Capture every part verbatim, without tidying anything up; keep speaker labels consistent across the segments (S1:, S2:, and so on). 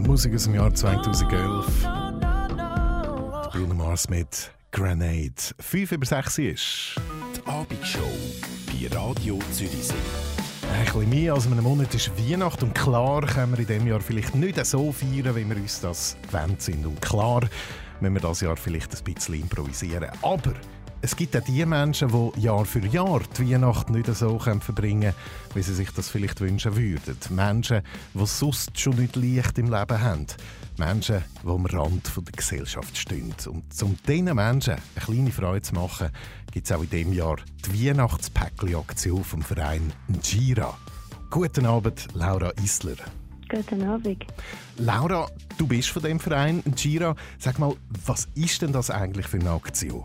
S1: Musik aus dem Jahr zweitausendelf. Bruno Mars mit Grenade. fünf über sechs ist
S2: die Abendshow bei Radio Zürichsee.
S1: Ein bisschen mehr als einem Monat ist Weihnachten und klar können wir in diesem Jahr vielleicht nicht so feiern, wie wir uns das gewöhnt sind. Und klar müssen wir dieses Jahr vielleicht ein bisschen improvisieren. Aber es gibt auch die Menschen, die Jahr für Jahr die Weihnacht nicht so verbringen können, wie sie sich das vielleicht wünschen würden. Menschen, die sonst schon nicht leicht im Leben haben. Menschen, die am Rand der Gesellschaft stehen. Und um diesen Menschen eine kleine Freude zu machen, gibt es auch in diesem Jahr die Weihnachtspäckli-Aktion vom Verein Njira. Guten Abend, Laura Isler.
S3: Guten Abend.
S1: Laura, du bist von dem Verein Njira. Sag mal, was ist denn das eigentlich für eine Aktion?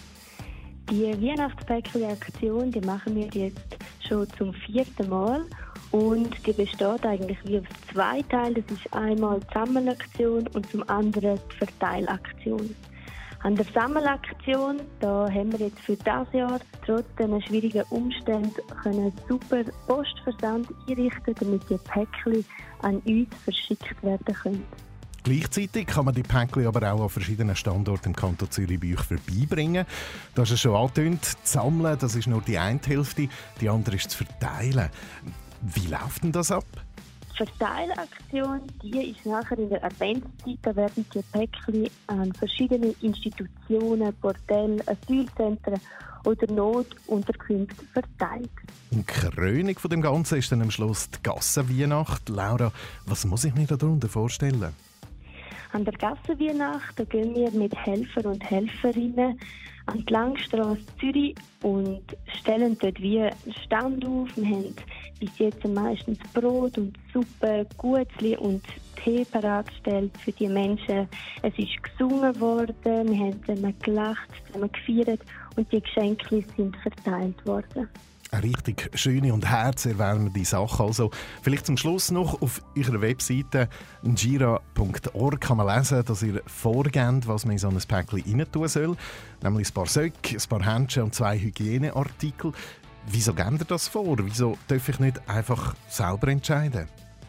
S3: Die Weihnachtspäckli-Aktion, die machen wir jetzt schon zum vierten Mal. Und die besteht eigentlich wie aus zwei Teilen. Das ist einmal die Sammelaktion und zum anderen die Verteilaktion. An der Sammelaktion, da haben wir jetzt für dieses Jahr trotz den schwierigen Umständen einen super Postversand einrichten, damit die Päckchen an uns verschickt werden können.
S1: Gleichzeitig kann man die Päckchen aber auch an verschiedenen Standorten im Kanton Zürich bei euch vorbeibringen. Du hast es schon angetönt, zu sammeln, das ist nur die eine Hälfte, die andere ist zu verteilen. Wie läuft denn das ab?
S3: Die Verteilaktion, die ist nachher in der Adventszeit. Da werden die Päckchen an verschiedene Institutionen, Bordelle, Asylzentren oder Notunterkünfte verteilt.
S1: Und die Krönung von dem Ganzen ist dann am Schluss die Gassenweihnacht. Laura, was muss ich mir darunter vorstellen?
S3: An der Gassenweihnacht da gehen wir mit Helfer und Helferinnen an die Langstrasse Zürich und stellen dort wie einen Stand auf. Wir haben bis jetzt meistens Brot und Suppe, Gutzli und Tee bereitgestellt für die Menschen. Es ist gesungen worden, wir haben zusammen gelacht, zusammen gefeiert und die Geschenke sind verteilt worden.
S1: Eine richtig schöne und herzerwärmende Sache. Also, vielleicht zum Schluss noch auf eurer Webseite njira punkt org kann man lesen, dass ihr vorgebt, was man in so ein Päckchen rein tun soll. Nämlich ein paar Söcke, ein paar Händchen und zwei Hygieneartikel. Wieso gebt ihr das vor? Wieso darf ich nicht einfach selber entscheiden?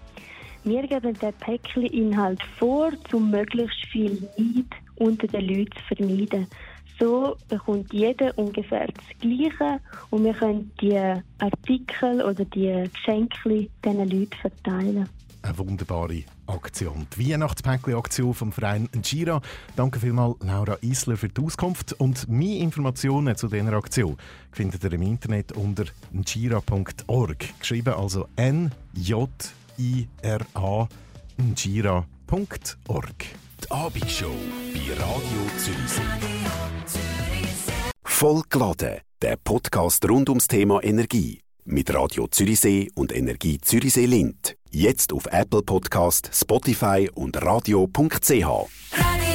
S3: Wir geben den Päckchen-Inhalt vor, um möglichst viel Neid unter den Leuten zu vermeiden. So bekommt jeder ungefähr das Gleiche und wir können die Artikel oder die Geschenke diesen Leuten verteilen.
S1: Eine wunderbare Aktion. Die Weihnachtspäckli-Aktion vom Verein Njira. Danke vielmals, Laura Isler, für die Auskunft. Und mehr Informationen zu dieser Aktion findet ihr im Internet unter njira punkt org. Geschrieben also N J I R A, njira punkt org.
S2: Die Abendshow bei Radio Zürichsee. Vollgeladen, der Podcast rund ums Thema Energie. Mit Radio Zürichsee und Energie Zürichsee Lindt. Jetzt auf Apple Podcast, Spotify und radio punkt c h.